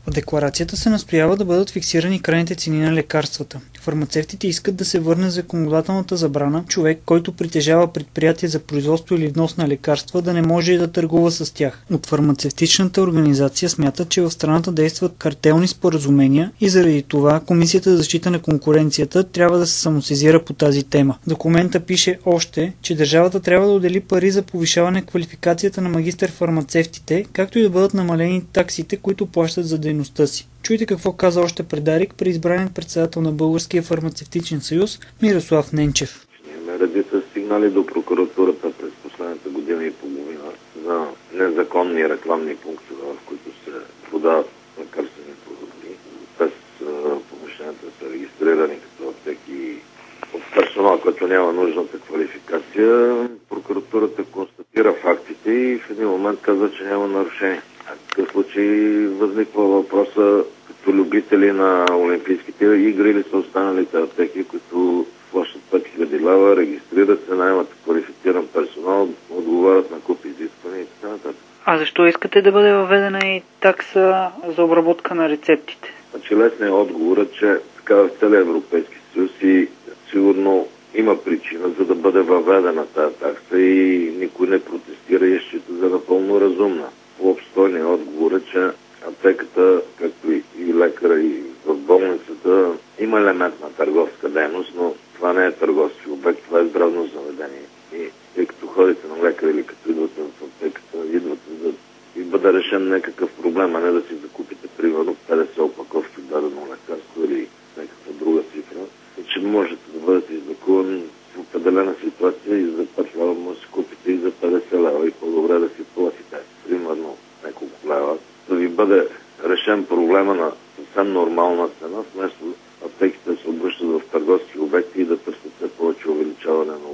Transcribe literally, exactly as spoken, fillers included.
В декларацията се настоява да бъдат фиксирани крайните цени на лекарствата. Фармацевтите искат да се върне законодателната забрана човек, който притежава предприятие за производство или внос на лекарства, да не може да търгува с тях. От фармацевтичната организация смятат, че в страната действат картелни споразумения и заради това Комисията за защита на конкуренцията трябва да се самосезира по тази тема. В документа пише още, че държавата трябва да отдели пари за повишаване квалификацията на магистър-фармацевтите, както и да бъдат намалени таксите, които плащат за дейността си. Чуйте какво каза още Предарик при избраният председател на Българския фармацевтичен съюз Мирослав Ненчев. Имаме редица сигнали до прокуратурата през последната година и половина за незаконни рекламни пунктове, в които се продават лекарствени продукти. Без помещенията са регистрирани като аптеки от персонал, който няма нужната квалификация. Прокуратурата констатира фактите и в един момент каза, че няма нарушение. В такъв случай възниква въпроса, като любители на олимпийските игри или са останалите аптеки, които плащат пет хиляди лева, регистрират се, наемат квалифициран персонал, отговарят на куп изисквания и така нататък. А защо искате да бъде въведена и такса за обработка на рецептите? Значи лесният отговор е, че така в целия Европейски съюз и сигурно има причина за да бъде въведена тази такса и никой не протестира и счита за напълно разумна. По-обстойният отговор е, че аптеката, както и, и лекара, и в болницата има елемент на търговска дейност, но това не е търговски обект, това е здравно заведение. И тъй като ходите на лекар или като идвате в аптеката, идвате да и бъде решен някакъв проблем, а не да си закупите примерно петдесет опаковки дадено лекарство или някаква друга цифра. И че можете да бъдете излекуван в определена ситуация и за пет лева може да си купите и за петдесет лева и по-добре да си платите. Примерно няколко лева. Да ви бъде решен проблема на съвсем нормална цена, вместо аптеките да се обръщат в търговски обекти и да търсят все повече увеличаване на